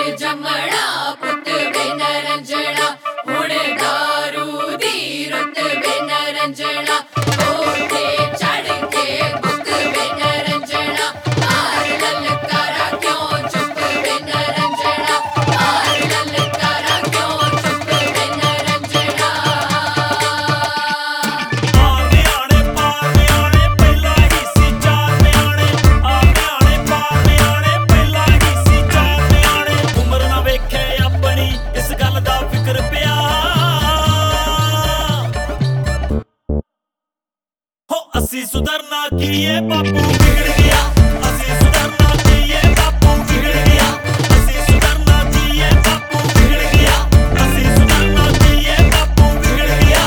ਜੰਮਣਾ ਪੁੱਤ ਵੇ ਨਰੰਜਣਾ ਹੁਣ ਦਾਰੂ ਦੀ ਰੁੱਤ ਵੇ ਨਰੰਜਣਾ ਕੋਠੇ ਚੜ ਕੇ ਬੁੱਕ ਵੇ ਨਰੰਜਣਾ ਮਾਰ ਲਲਕਾਰਾ ਕਿਉਂ ਚੁੱਪ ਵੇ ਨਰੰਜਣਾ ਮਾਰ ਲਲਕਾਰਾ ਕਿਉਂ ਚੁੱਪ ਵੇ ਨਰੰਜਣਾ ਆ ਨਿਆਣੇ ਪਾਰ ਨਿਆਣੇ ਪਹਿਲਾਂ ਹੀ ਸੀ ਚਾਰ ਨਿਆਣੇ ਆ ਨਿਆਣੇ ਪਾਰ ਨਿਆਣੇ ਪਹਿਲਾਂ ਹੀ ਸੀ ਚਾਰ ਨਿਆਣੇ ਉਮਰ ਨਾ ਵੇਖੇ ਆਪਣੀ ਇਸ ਗੱਲ ਦਾ ਫਿਕਰ ਪਿਆ ਹੋ ਅਸੀਂ ਸੁਧਰਨਾ ਕੀ ਏ ਬਾਪੂ ਵਿਗੜ ਗਿਆ ਅਸੀਂ ਸੁਧਰਨਾ ਕੀ ਏ ਬਾਪੂ ਵਿਗੜ ਗਿਆ ਅਸੀਂ ਸੁਧਰਨਾ ਕੀ ਏ ਬਾਪੂ ਵਿਗੜ ਗਿਆ ਅਸੀਂ ਸੁਧਰਨਾ ਕੀ ਏ ਬਾਪੂ ਵਿਗੜ ਗਿਆ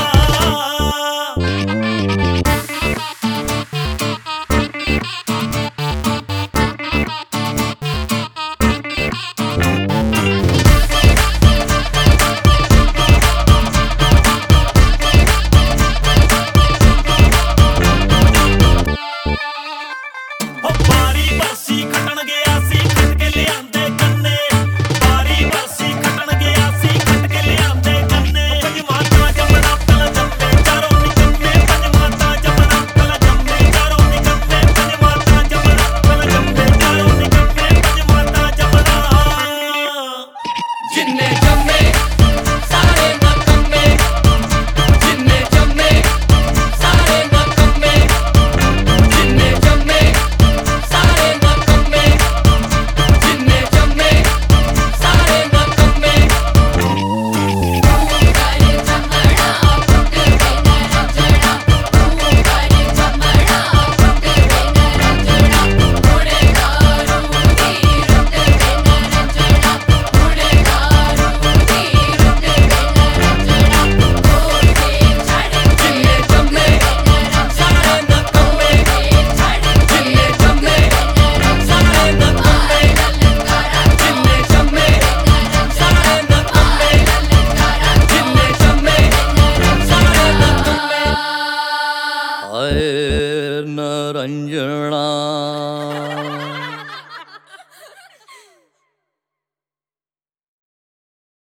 ਬਾਰੀ ਬਰਸੀ ਖੱਟਣ ਗਿਆ ਸੀ ਖੱਟ ਕੇ ਲਿਆਂਦੇ ਗੰਨੇ ਬਾਰੀ ਬਰਸੀ ਖੱਟਣ ਗਿਆ ਸੀ ਖੱਟ ਕੇ ਲਿਆਂਦੇ ਗੰਨੇ ਪੰਜ ਮਾਤਾ ਜੰਮਣਾ ਪਹਿਲਾਂ ਜੰਮੇ ਚਾਰੋਂ ਨਿਕੰਮੇ ਪੰਜ ਮਾਤਾ ਜੰਮਣਾ ਪਹਿਲਾਂ ਜੰਮੇ ਚਾਰੋਂ ਨਿਕੰਮੇ ਪੰਜ ਮਾਤਾ ਜੰਮਣਾ ਪਹਿਲਾਂ ਜੰਮੇ ਚਾਰੋਂ ਨਿਕੰਮੇ ਪੰਜ ਮਾਤਾ ਜੰਮਣਾ ਜਿੰਨੇ ਜੰਮੇ ਸਾਰੇ ਨਕੰਮੇ ਜਿੰਨੇ ਜੰਮੇ ਸਾਰੇ ਨਕੰਮੇ ਜਿੰਨੇ ਜੰਮੇ ਸਾਰੇ ਨਕੰਮੇ ਜਿੰਨੇ ਜੰਮੇ ਸਾਰੇ ਨਕੰਮੇ ਤੂੰ ਕਰੇ ਜੰਮਣਾ ਪੁੱਤ ਵੇ ਨਰੰਜਣਾ ਤੂੰ ਕਰੇ ਜੰਮਣਾ ਪੁੱਤ ਵੇ ਨਰੰਜਣਾ ਹੁਣੇ ਦਾਰੂ ਦੀ ਰੁੱਤ ਵੇ ਨਰੰਜਣਾ ਹੁਣੇ ਦਾਰੂ ਦੀ ਰੁੱਤ ਵੇ ਨਰੰਜਣਾ ਕੋਠੇ ਚੜ ਜਿੰਨੇ ਜੰਮੇ ਸਾਰੇ ਨਕੰਮੇ ਜਿੰਨੇ ਜੰਮੇ ਸਾਰੇ ਨਕੰਮੇ ਲਲਕਾਰਾ ਜਿੰਨੇ ਜੰਮੇ ਸਾਰੇ ਨਕੰਮੇ ਲਲਕਾਰਾ ਜਿੰਨੇ ਜੰਮੇ ਸਾਰੇ ਨਕੰਮੇ ਹਾਏ ਨਰੰਜਣਾ